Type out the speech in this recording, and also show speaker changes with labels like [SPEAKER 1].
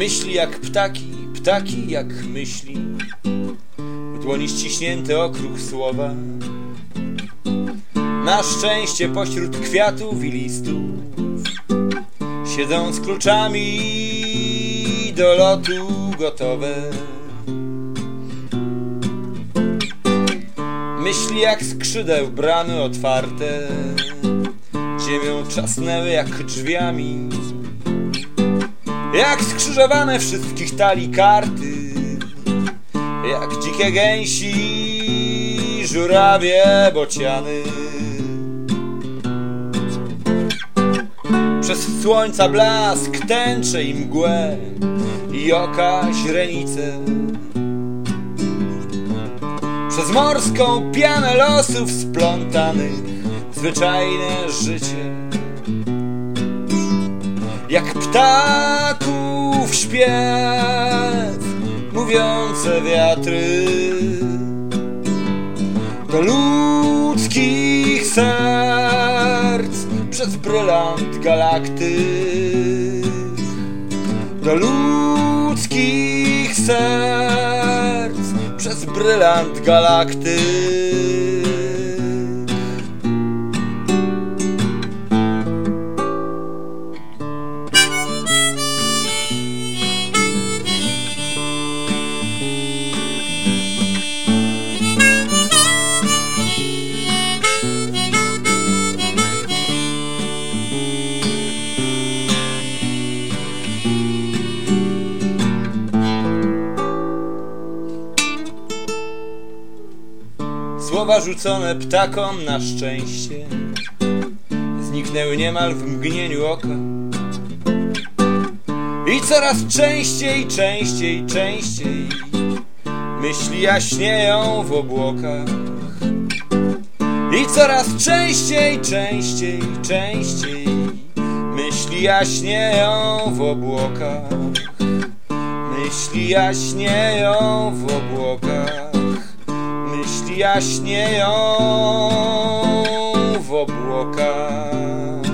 [SPEAKER 1] Myśli jak ptaki, ptaki jak myśli, w dłoni ściśnięte okruch słowa. Na szczęście pośród kwiatów i listów siedzą z kluczami do lotu gotowe. Myśli jak skrzydeł bramy otwarte, ziemią trzasnęły jak drzwiami, jak skrzyżowane wszystkich talii karty, jak dzikie gęsi, żurawie, bociany. Przez słońca blask, tęczę i mgłę i oka źrenice, przez morską pianę losów splątanych zwyczajne życie. Jak ptaków śpiew, mówiące wiatry do ludzkich serc przez brylant galaktyk, do ludzkich serc przez brylant galaktyk. Słowa rzucone ptakom na szczęście zniknęły niemal w mgnieniu oka i coraz częściej, częściej, częściej myśli jaśnieją w obłokach. I coraz częściej, częściej, częściej myśli jaśnieją w obłokach. Myśli jaśnieją w obłokach. Myśli jaśnieją w obłokach.